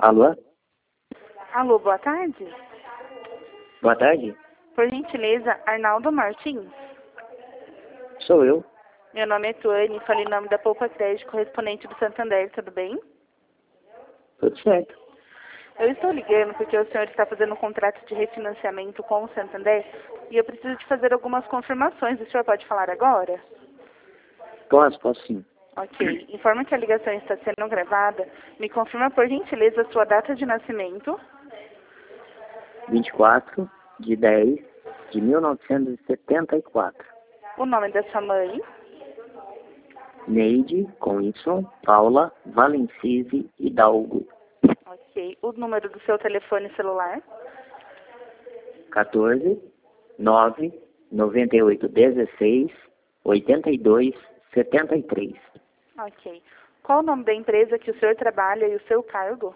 Alô? Alô, boa tarde. Boa tarde. Por gentileza, Arnaldo Martins. Sou eu. Meu nome é Tuane, falei em nome da Poupa Crédito, correspondente do Santander, tudo bem? Tudo certo. Eu estou ligando porque o senhor está fazendo um contrato de refinanciamento com o Santander e eu preciso de fazer algumas confirmações. O senhor pode falar agora? Posso sim. Ok. Informa que a ligação está sendo gravada. Me confirma, por gentileza, a sua data de nascimento. 24/10/1974. O nome da sua mãe. Neide, com Y, Paula, Valencise, Hidalgo. Ok. O número do seu telefone celular. 14 9 98 16 82 73. Ok. Qual o nome da empresa que o senhor trabalha e o seu cargo?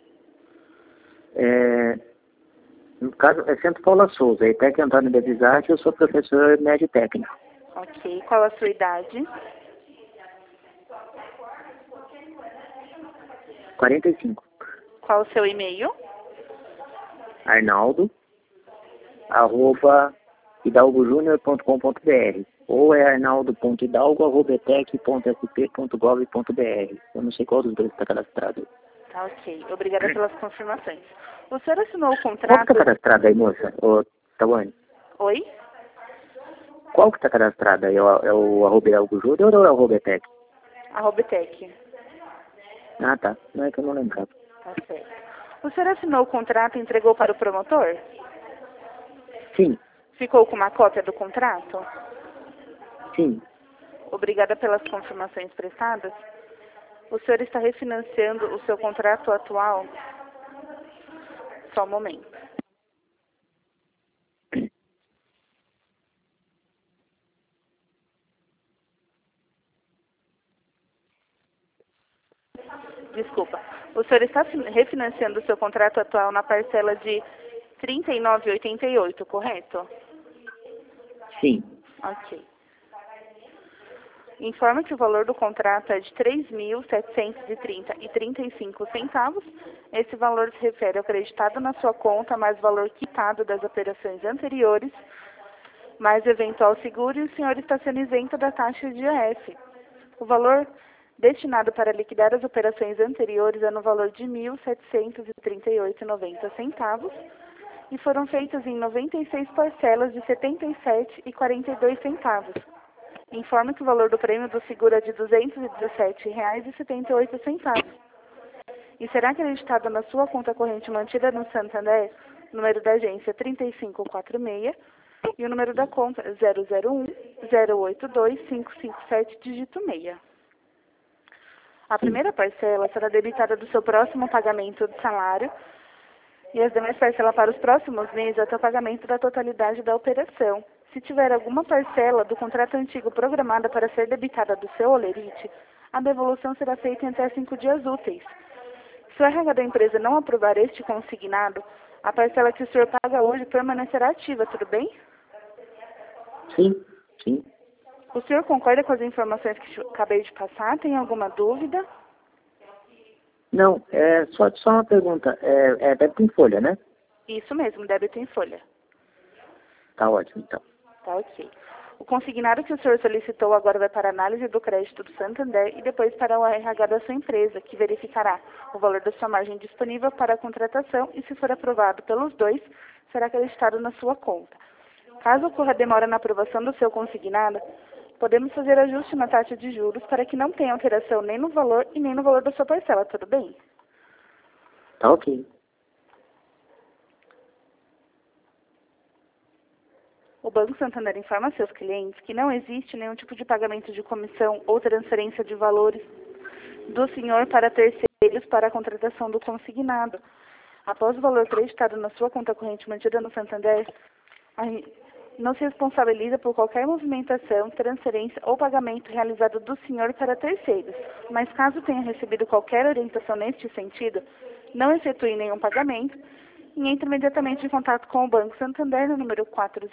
No caso, é Centro Paula Souza, ETEC Antônio de Visage, eu sou professor médio técnico. Ok. Qual a sua idade? 45. Qual o seu e-mail? Arnaldo, @hidalgojunior.com.br ou é arnaldo.hidalgo@etec.sp.gov.br. Eu não sei qual dos dois está cadastrado. Tá, ok. Obrigada pelas confirmações. O senhor assinou o Qual que contrato... está cadastrado aí, moça? Ô, Tawane? Oi? Qual que está cadastrado aí? É o @Hidalgo Júnior ou é o @etec? @tec. Ah, tá. Não é que eu não lembrava. Tá certo. O senhor assinou o contrato e entregou para o promotor? Sim, Ficou com uma cópia do contrato? sim. Obrigada pelas confirmações prestadas. O senhor está refinanciando o seu contrato atual? Só um momento. Desculpa. O senhor está refinanciando o seu contrato atual na parcela de R$ 39,88, correto? Sim. Ok. Informa que o valor do contrato é de R$ 3.730,35. Esse valor se refere ao creditado na sua conta, mais o valor quitado das operações anteriores, mais eventual seguro, e o senhor está sendo isento da taxa de IOF. O valor destinado para liquidar as operações anteriores é no valor de R$ 1.738,90 e foram feitas em 96 parcelas de R$ 77,42. Informe que o valor do prêmio do seguro é de R$ 217,78 e será acreditado na sua conta corrente mantida no Santander, número da agência 3546 e o número da conta 001-082-557, dígito 6. A primeira parcela será debitada do seu próximo pagamento de salário e as demais parcelas para os próximos meses até o pagamento da totalidade da operação. Se tiver alguma parcela do contrato antigo programada para ser debitada do seu holerite, a devolução será feita em até 5 dias úteis. Se o RH da empresa não aprovar este consignado, a parcela que o senhor paga hoje permanecerá ativa, tudo bem? Sim, sim. O senhor concorda com as informações que acabei de passar? Tem alguma dúvida? Não, só uma pergunta. Débito em folha, né? Isso mesmo, débito em folha. Tá ótimo, então. Tá ok. O consignado que o senhor solicitou agora vai para a análise do crédito do Santander e depois para o RH da sua empresa, que verificará o valor da sua margem disponível para a contratação e, se for aprovado pelos dois, será acreditado na sua conta. Caso ocorra demora na aprovação do seu consignado, podemos fazer ajuste na taxa de juros para que não tenha alteração nem no valor e nem no valor da sua parcela, tudo bem? Tá ok. O Banco Santander informa a seus clientes que não existe nenhum tipo de pagamento de comissão ou transferência de valores do senhor para terceiros para a contratação do consignado. Após o valor creditado na sua conta corrente mantida no Santander, não se responsabiliza por qualquer movimentação, transferência ou pagamento realizado do senhor para terceiros. Mas caso tenha recebido qualquer orientação neste sentido, não efetue nenhum pagamento e entre imediatamente em contato com o Banco Santander no número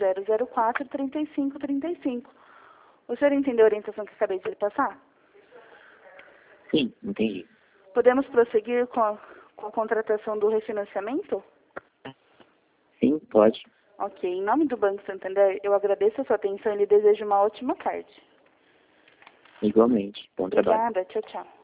4004-3535. O senhor entendeu a orientação que acabei de lhe passar? Sim, entendi. Podemos prosseguir com a contratação do refinanciamento? Sim, pode. Ok. Em nome do Banco Santander, eu agradeço a sua atenção e lhe desejo uma ótima tarde. Igualmente. Bom trabalho. Obrigada. Tchau, tchau.